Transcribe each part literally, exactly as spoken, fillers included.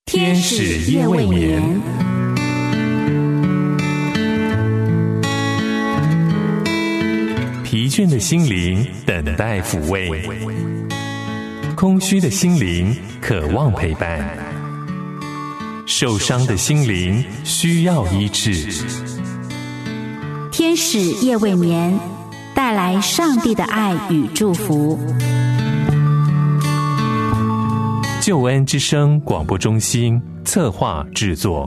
天使夜未眠，疲倦的心灵等待抚慰，空虚的心灵渴望陪伴，受伤的心灵需要医治。 天使夜未眠，带来上帝的爱与祝福。 救恩之声广播中心策划制作。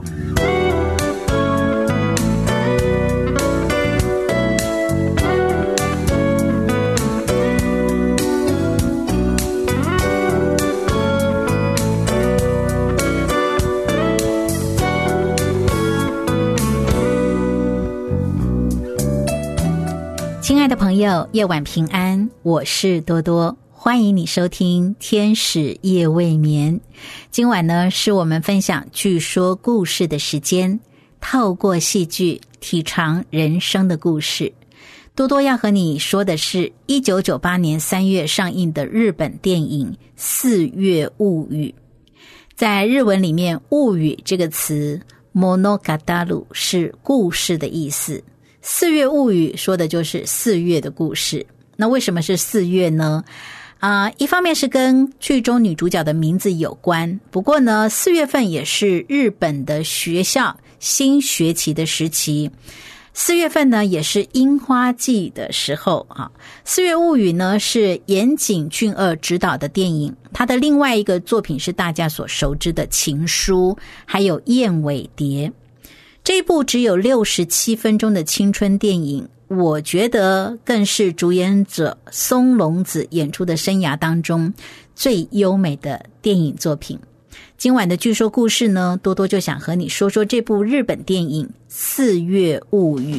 亲爱的朋友，夜晚平安，我是多多。欢迎你收听天使夜未眠。今晚呢，是我们分享剧说故事的时间，透过戏剧体尝人生的故事。多多要和你说的是一九九八年三月上映的日本电影《四月物语》。在日文里面，物语这个词 monogatari 是故事的意思，四月物语说的就是四月的故事。那为什么是四月呢？啊、呃，一方面是跟剧中女主角的名字有关，不过呢，四月份也是日本的学校新学期的时期。四月份呢，也是樱花季的时候啊。四月物语呢是岩井俊二执导的电影，他的另外一个作品是大家所熟知的《情书》，还有《燕尾蝶》。这一部只有六十七分钟的青春电影，我觉得更是主演者松隆子演出的生涯当中最优美的电影作品。今晚的剧说故事呢，多多就想和你说说这部日本电影《四月物语》。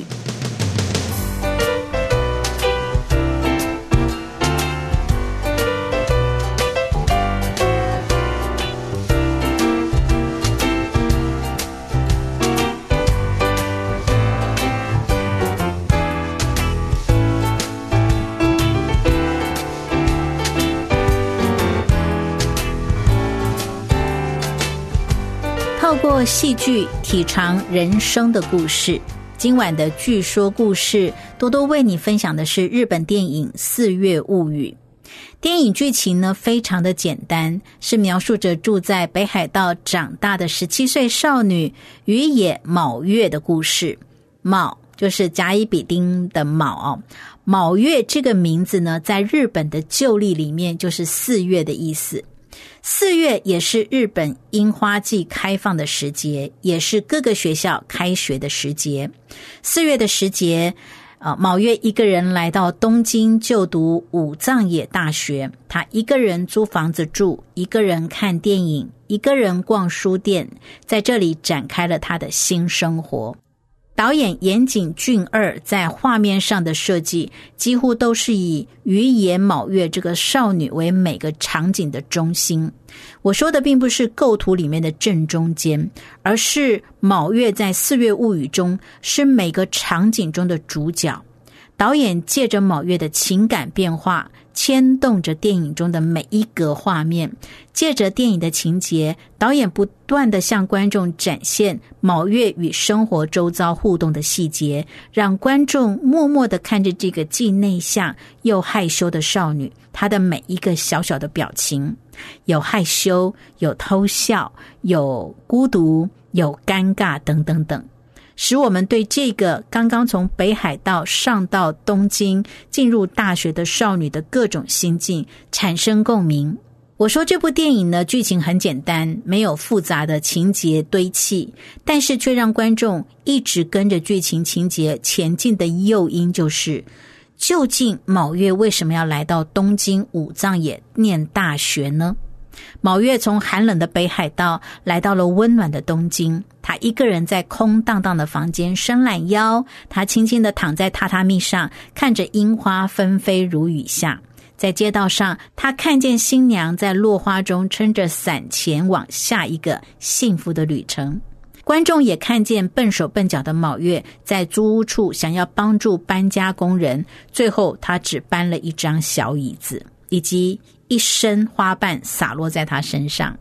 透过戏剧体尝人生的故事，今晚的剧说故事，多多为你分享的是日本电影《四月物语》。电影剧情呢非常的简单，是描述着住在北海道长大的十七岁少女宇野卯月的故事。卯就是甲乙丙丁的卯哦，卯月这个名字呢，在日本的旧历里面就是四月的意思。四月也是日本樱花季开放的时节，也是各个学校开学的时节。四月的时节，呃，卯月一个人来到东京就读武藏野大学，他一个人租房子住，一个人看电影，一个人逛书店，在这里展开了他的新生活。导演岩井俊二在画面上的设计几乎都是以宇野卯月这个少女为每个场景的中心。我说的并不是构图里面的正中间，而是卯月在四月物语中是每个场景中的主角。导演借着卯月的情感变化，牵动着电影中的每一格画面，借着电影的情节，导演不断地向观众展现卯月与生活周遭互动的细节，让观众默默地看着这个既内向又害羞的少女，她的每一个小小的表情，有害羞，有偷笑，有孤独，有尴尬等等等，使我们对这个刚刚从北海道上到东京进入大学的少女的各种心境产生共鸣。我说这部电影呢，剧情很简单，没有复杂的情节堆砌，但是却让观众一直跟着剧情情节前进的诱因就是，究竟卯月为什么要来到东京武藏野念大学呢？卯月从寒冷的北海道来到了温暖的东京，他一个人在空荡荡的房间伸懒腰，他轻轻地躺在榻榻米上，看着樱花纷飞如雨下。在街道上，他看见新娘在落花中撑着伞前往下一个幸福的旅程。观众也看见笨手笨脚的卯月在租屋处想要帮助搬家工人，最后他只搬了一张小椅子，以及一身花瓣洒落在他身上。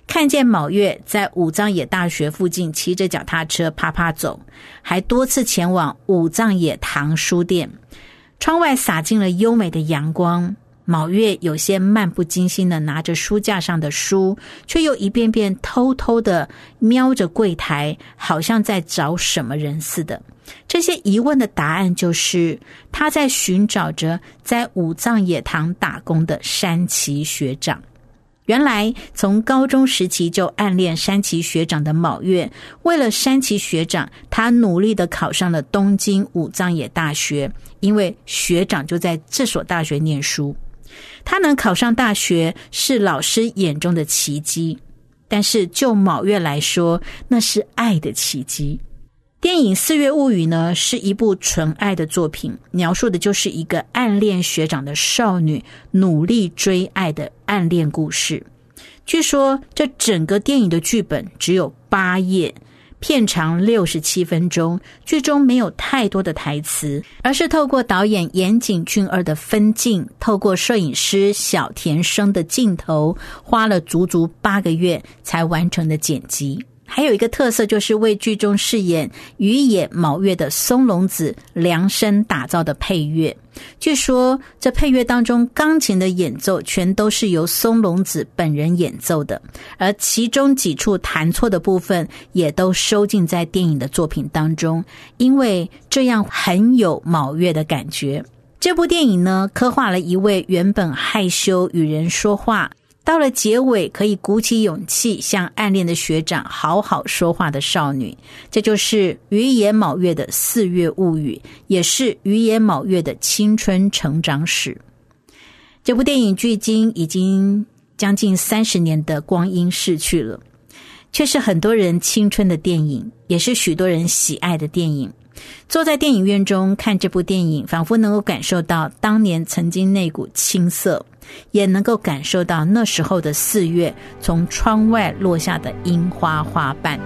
看见卯月在武藏野大学附近骑着脚踏车啪啪走，还多次前往武藏野堂书店。窗外洒进了优美的阳光，卯月有些漫不经心地拿着书架上的书，却又一遍遍偷偷地瞄着柜台，好像在找什么人似的。这些疑问的答案就是他在寻找着在武藏野堂打工的山崎学长。原来从高中时期就暗恋山崎学长的卯月，为了山崎学长，他努力地考上了东京武藏野大学，因为学长就在这所大学念书。他能考上大学是老师眼中的奇迹，但是就卯月来说，那是爱的奇迹。电影《四月物语》呢，是一部纯爱的作品，描述的就是一个暗恋学长的少女努力追爱的暗恋故事。据说这整个电影的剧本只有八页，片长六十七分钟，剧中没有太多的台词，而是透过导演岩井俊二的分镜，透过摄影师小田生的镜头，花了足足八个月才完成的剪辑。还有一个特色，就是为剧中饰演宇野卯月的松隆子量身打造的配乐。据说这配乐当中钢琴的演奏全都是由松隆子本人演奏的，而其中几处弹错的部分也都收进在电影的作品当中，因为这样很有卯月的感觉。这部电影呢，刻画了一位原本害羞与人说话，到了结尾可以鼓起勇气向暗恋的学长好好说话的少女。这就是宇野卯月的《四月物语》，也是宇野卯月的青春成长史。这部电影距今已经将近三十年的光阴逝去了，却是很多人青春的电影，也是许多人喜爱的电影。坐在电影院中看这部电影，仿佛能够感受到当年曾经那股青涩，也能够感受到那时候的四月从窗外落下的樱花花瓣。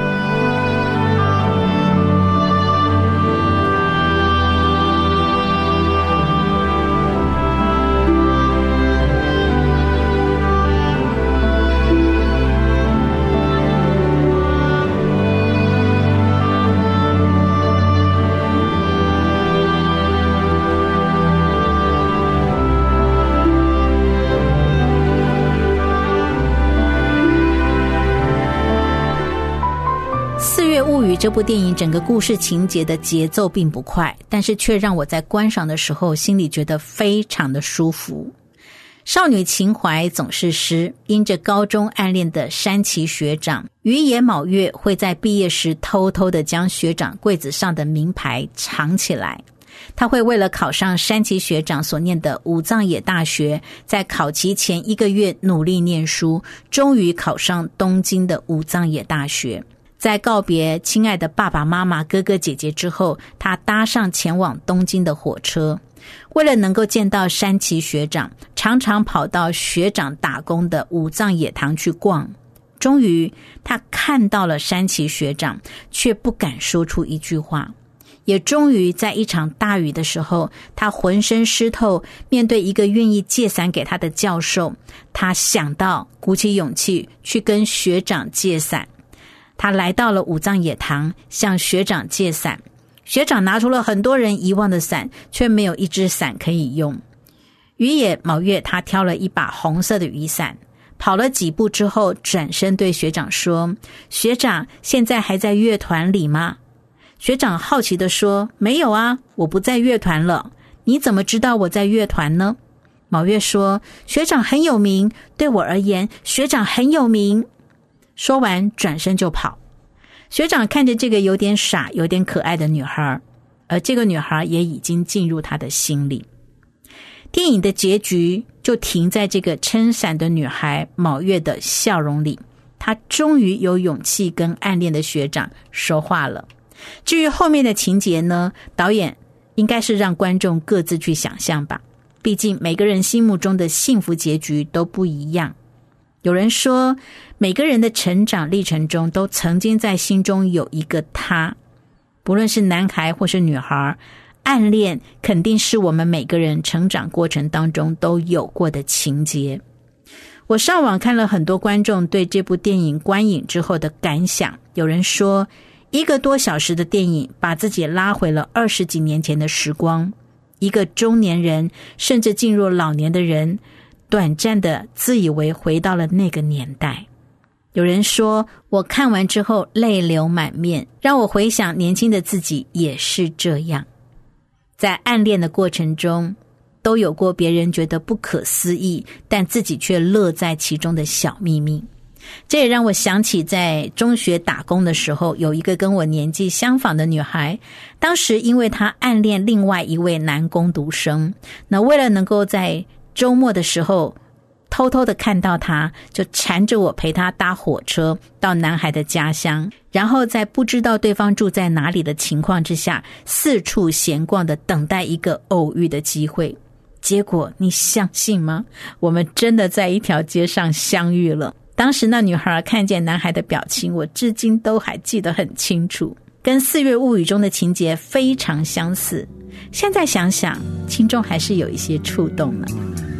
这部电影整个故事情节的节奏并不快，但是却让我在观赏的时候心里觉得非常的舒服。少女情怀总是诗，因着高中暗恋的山崎学长，宇野卯月会在毕业时偷偷地将学长柜子上的名牌藏起来。他会为了考上山崎学长所念的武藏野大学，在考期前一个月努力念书，终于考上东京的武藏野大学。在告别亲爱的爸爸妈妈、哥哥姐姐之后，他搭上前往东京的火车。为了能够见到山崎学长，常常跑到学长打工的武藏野堂去逛。终于他看到了山崎学长，却不敢说出一句话。也终于在一场大雨的时候，他浑身湿透，面对一个愿意借伞给他的教授，他想到鼓起勇气去跟学长借伞。他来到了武藏野堂，向学长借伞。学长拿出了很多人遗忘的伞，却没有一只伞可以用。宇野卯月他挑了一把红色的雨伞，跑了几步之后，转身对学长说：学长，现在还在乐团里吗？学长好奇地说：没有啊，我不在乐团了。你怎么知道我在乐团呢？卯月说：学长很有名，对我而言，学长很有名。说完转身就跑。学长看着这个有点傻有点可爱的女孩，而这个女孩也已经进入他的心里。电影的结局就停在这个撑伞的女孩卯月的笑容里，她终于有勇气跟暗恋的学长说话了。至于后面的情节呢，导演应该是让观众各自去想象吧，毕竟每个人心目中的幸福结局都不一样。有人说，每个人的成长历程中都曾经在心中有一个他，不论是男孩或是女孩，暗恋肯定是我们每个人成长过程当中都有过的情节。 我上网看了很多观众对这部电影观影之后的感想，有人说一个多小时的电影把自己拉回了二十几年前的时光，一个中年人甚至进入老年的人短暂的自以为回到了那个年代。有人说我看完之后泪流满面，让我回想年轻的自己也是这样，在暗恋的过程中都有过别人觉得不可思议但自己却乐在其中的小秘密。这也让我想起在中学打工的时候，有一个跟我年纪相仿的女孩，当时因为她暗恋另外一位男工读生，那为了能够在周末的时候偷偷的看到他，就缠着我陪他搭火车到男孩的家乡，然后在不知道对方住在哪里的情况之下，四处闲逛的等待一个偶遇的机会。结果你相信吗？我们真的在一条街上相遇了。当时那女孩看见男孩的表情，我至今都还记得很清楚，跟《四月物语》中的情节非常相似。现在想想，心中还是有一些触动呢。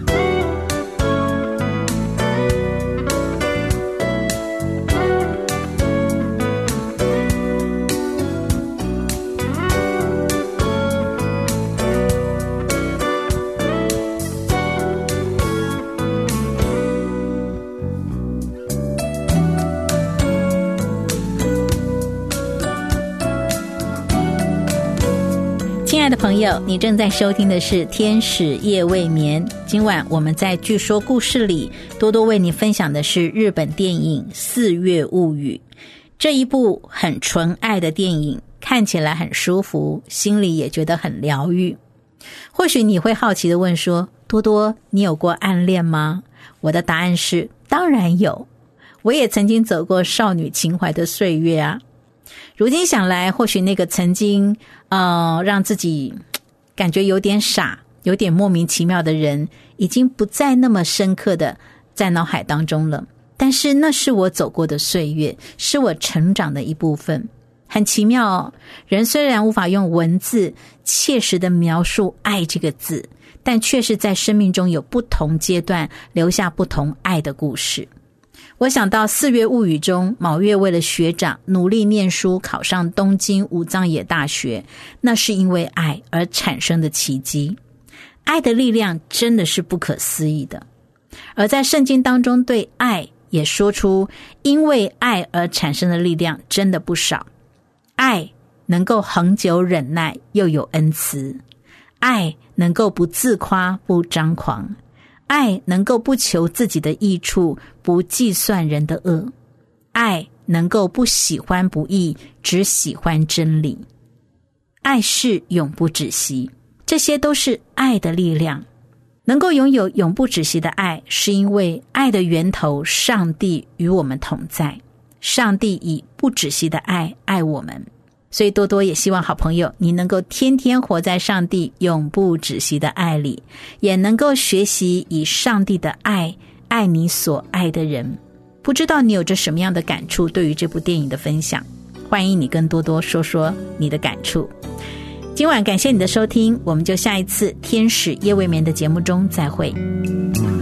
亲爱的朋友，你正在收听的是天使夜未眠。今晚我们在据说故事里，多多为你分享的是日本电影《四月物语》。这一部很纯爱的电影，看起来很舒服，心里也觉得很疗愈。或许你会好奇地问说，多多，你有过暗恋吗？我的答案是当然有，我也曾经走过少女情怀的岁月啊。如今想来，或许那个曾经呃让自己感觉有点傻有点莫名其妙的人，已经不再那么深刻的在脑海当中了，但是那是我走过的岁月，是我成长的一部分。很奇妙哦，人虽然无法用文字切实的描述爱这个字，但却是在生命中有不同阶段留下不同爱的故事。我想到《四月物语》中，卯月为了学长努力念书，考上东京武藏野大学，那是因为爱而产生的奇迹。爱的力量真的是不可思议的。而在圣经当中，对爱也说出因为爱而产生的力量真的不少。爱能够恒久忍耐，又有恩慈；爱能够不自夸，不张狂；爱能够不求自己的益处，不计算人的恶；爱能够不喜欢不义，只喜欢真理；爱是永不止息。这些都是爱的力量。能够拥有永不止息的爱，是因为爱的源头上帝与我们同在，上帝以不止息的爱爱我们。所以多多也希望好朋友你能够天天活在上帝永不止息的爱里，也能够学习以上帝的爱爱你所爱的人。不知道你有着什么样的感触，对于这部电影的分享，欢迎你跟多多说说你的感触。今晚感谢你的收听，我们就下一次天使夜未眠的节目中再会。